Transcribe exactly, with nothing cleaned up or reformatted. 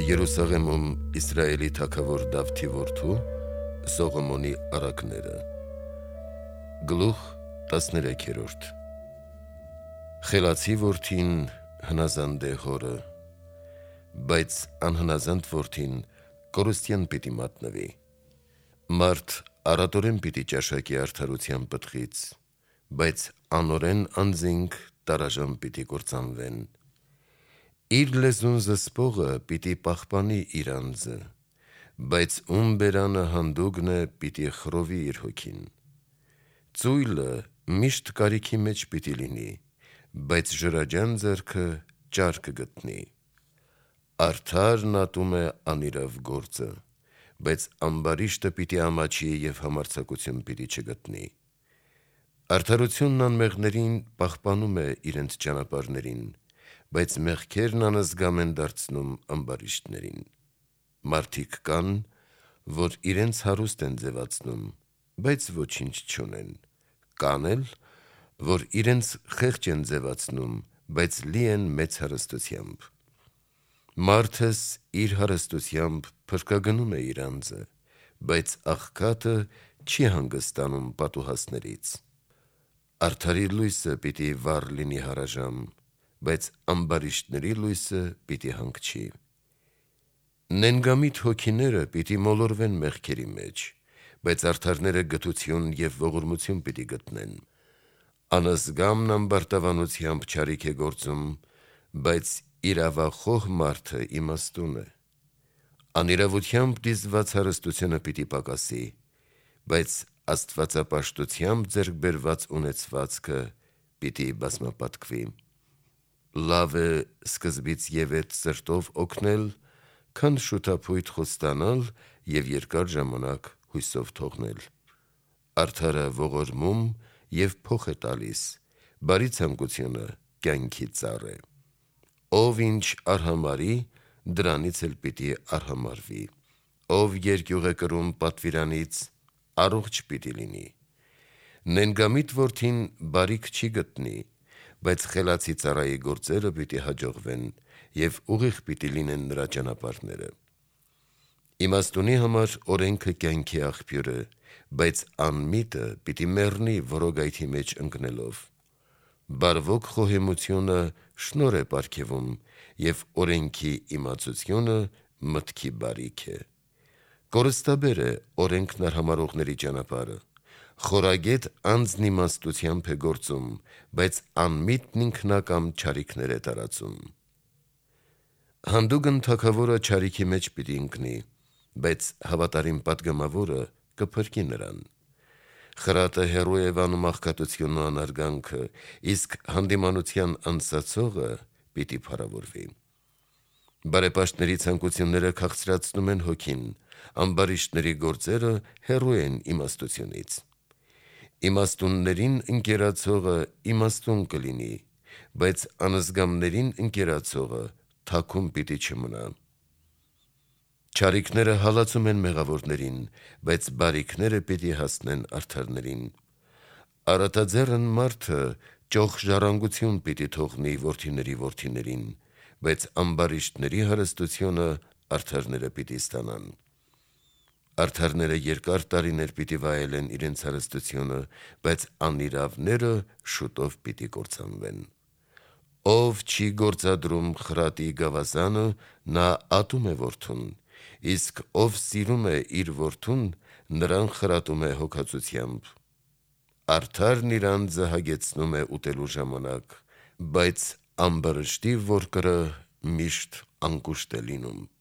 Երուսաղեմում Իսրայելի թագավոր Դավթի որդու Սողոմոնի առակները։ Գլուխ տասներեքերորդ Խելացի որդին հնազանդ է հորը, բայց անհնազանդ որդին կորուստյան պիտի մատնվի։ Մարդ առատորեն պիտի ճաշակի արդարության պտղից, բայց անօրեն անձինք տարաժան պիտի կործանվեն։ Իր լեզուն զսպողը պիտի պահպանի իր անձը, բայց ում բերանը հանդուգն է պիտի խռովի իր հոգին։ Ծույլը միշտ կարիքի մեջ պիտի լինի, բայց ժրաջան ձեռքը ճար կգտնի։ Արդարն ատում է անիրավ գործը, բայց ամբարիշտը պիտի ամաչի և համարձակություն պիտի չգտնի։ Արդարությունն անմեղներին պահպանում է իրենց ճանապարհներին, բայց մեղքերն անզգամ են դարձնում ամբարիշտներին։ Մարդիկ կան, որ իրենց հարուստ են ձևացնում, բայց ոչինչ չունեն, կան էլ, որ իրենց խեղճ են ձևացնում, բայց լի են մեծ հարստությամբ։ Մարդս իր հարստությամբ փրկագնում է իր անձը, բայց աղքատը չի հանգստանում պատուհասներից։ Արդարի լույսը պիտի վառ լինի հարաժամ, բայց ամբարիշտների լույսը պիտի հանգչի։ Նենգամիտ հոգիները պիտի մոլորվեն մեղքերի մեջ, բայց արդարները գթություն և ողորմություն պիտի գտնեն։ Անզգամն ամբարտավանությամբ չարիք է գործում, բայց իրավախոհ մարդը իմաստուն է։ Անիրավությամբ դիզված հարստությունը պիտի պակասի, բայց աստվածապաշտությամբ ձեռք բերված ունեցվածքը պիտի բազմապատկվի։ Լավ է սկզբից ևեթ սրտով օգնել, քան շուտափույթ խոստանալ և երկար ժամանակ հույսով թողնել։ Արդարը ողորմում և փոխ է տալիս, բարի ցանկությունը կյանքի ծառ է։ Ով ինչ արհամարհի, դրանից էլ պիտի արհամարհվի։ Ով երկյուղ է կրում պատվիրանից, առողջ պիտի լինի։ Նենգամիտ որդին բարիք չի գտնի, բայց խելացի ծառայի գործերը պիտի հաջողվեն և ուղիղ պիտի լինեն նրա ճանապարհները։ Իմաստունի համար օրենքը կյանքի աղբյուր է, բայց անմիտը պիտի մեռնի որոգայթի մեջ ընկնելով։ Բարվոք խոհեմությունը շնորհ է պարգևում, և օրենքի իմացությունը մտքի բարիք է։ Կորստաբեր է օրենքն արհամարհողների ճանապարհը։ Խորագետ անձն իմաստությամբ է գործում, բայց անմիտն ինքնակամ չարիքներ է տարածում։ Հանդուգն թագավորը չարիքի մեջ պիտի ընկնի, բայց հավատարիմ պատգամավորը կփրկի նրան։ Խրատը հեռու է վանում աղքատությունն ու անարգանքը, իսկ հանդիմանության անսացողը պիտի փառավորվի։ Բարեպաշտների ցանկությունները քաղցրացնում են հոգին, ամբարիշտների գործերը հեռու են իմաստությունից։ Իմաստուններին ընկերացողը իմաստուն կլինի, բայց անզգամներին ընկերացողը թաքուն պիտի չմնա։ Չարիքները հալածում են մեղավորներին, բայց բարիքները պիտի հասնեն արդարներին։ Արատաձեռն մարդը ճոխ ժառանգություն պիտի թողնի որդիների որդիներին, բայց ամբարիշտների հարստությունը արդարները պիտի ստանան։ Արդարները երկար տարիներ պիտի վայելեն իրենց հարստությունը, բայց անիրավները շուտով պիտի կործանվեն։ Ով չի գործադրում խրատի գավազանը, նա ատում է որդուն, իսկ ով սիրում է իր որդուն, նրան խրատում է հոգածությամբ։ Արդարն իր անձը հագեցնում է ուտելու ժամանակ, բայց ամբարշտի որդորը միշտ անկուշտ է լինում։